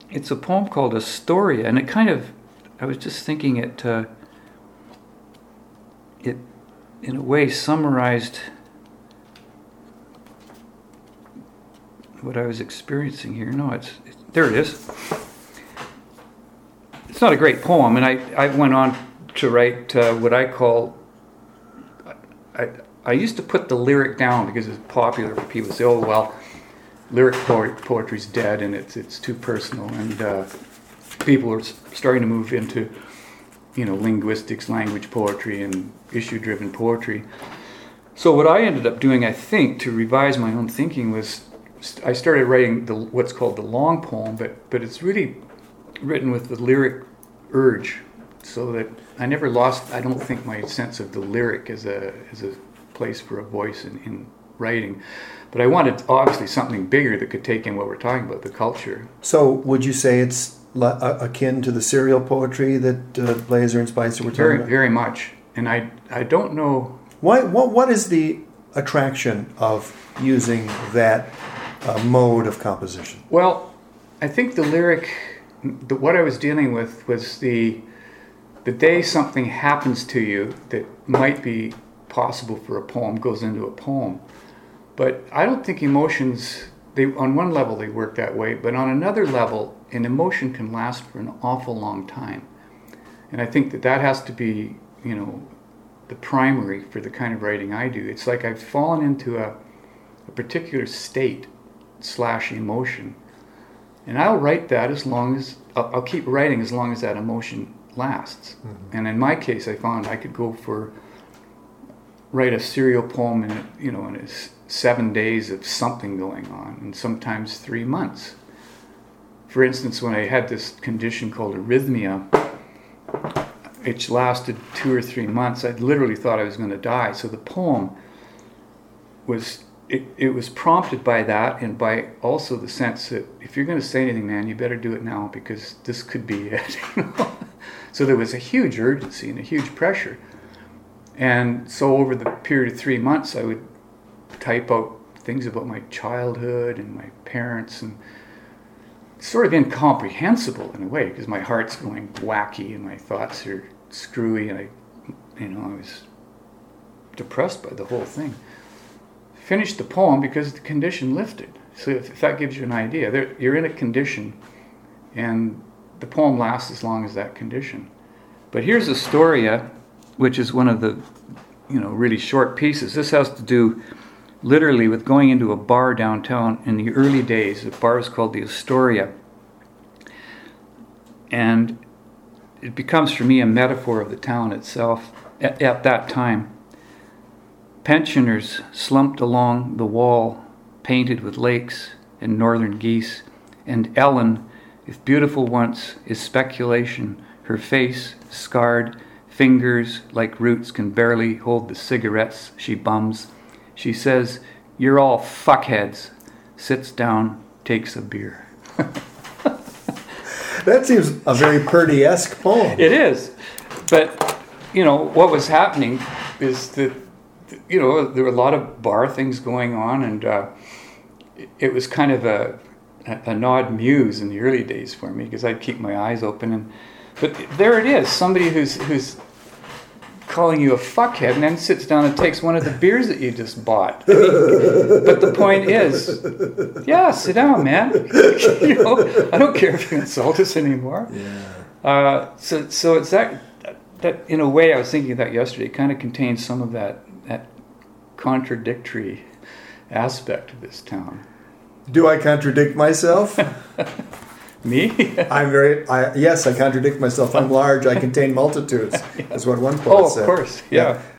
It's a poem called Astoria, and I was just thinking it in a way summarized what I was experiencing here. No, there it is. It's not a great poem, and I went on to write what I call, I used to put the lyric down because it's popular for people to say, oh, well, lyric poetry's dead and it's too personal, and people are starting to move into, linguistics, language poetry, and issue-driven poetry. So what I ended up doing, I think, to revise my own thinking was I started writing what's called the long poem, but it's really written with the lyric urge, so that I never lost, I don't think, my sense of the lyric as a place for a voice in writing. But I wanted, obviously, something bigger that could take in what we're talking about, the culture. So would you say it's akin to the serial poetry that Blazer and Spicer were talking about? Very much. And I don't know... What is the attraction of using that mode of composition? Well, I think the lyric, what I was dealing with was the day something happens to you that might be possible for a poem goes into a poem. But I don't think emotions, on one level they work that way, but on another level, an emotion can last for an awful long time. And I think that has to be, the primary for the kind of writing I do. It's like I've fallen into a particular state / emotion. And I'll write that as long as, I'll keep writing as long as that emotion lasts. Mm-hmm. And in my case, I found I could write a serial poem in 7 days of something going on, and sometimes 3 months. For instance, when I had this condition called arrhythmia, which lasted 2 or 3 months, I literally thought I was going to die. So the poem was, it was prompted by that, and by also the sense that if you're going to say anything, man, you better do it now, because this could be it. So there was a huge urgency and a huge pressure. And so over the period of 3 months, I would type out things about my childhood and my parents, and sort of incomprehensible in a way, because my heart's going wacky and my thoughts are screwy, and I was depressed by the whole thing. Finished the poem because the condition lifted. So if that gives you an idea, you're in a condition, and the poem lasts as long as that condition. But here's Astoria, which is one of the, really short pieces. This has to do literally with going into a bar downtown in the early days. The bar is called the Astoria. And it becomes for me a metaphor of the town itself at that time. Pensioners slumped along the wall, painted with lakes and northern geese. And Ellen, if beautiful once, is speculation, her face scarred, fingers like roots can barely hold the cigarettes she bums. She says, "You're all fuckheads," sits down, takes a beer. That seems a very Purdy-esque poem. It is. But, what was happening is that, there were a lot of bar things going on, and it was kind of an odd muse in the early days for me, because I'd keep my eyes open. But there it is, somebody who's calling you a fuckhead, and then sits down and takes one of the beers that you just bought. But the point is, yeah, sit down, man. I don't care if you insult us anymore. Yeah. So it's that in a way, I was thinking of that yesterday. It kind of contains some of that contradictory aspect of this town. Do I contradict myself? Me? Yes, I contradict myself. I'm large. I contain multitudes. That's what one poet said. Oh, of course. Yeah.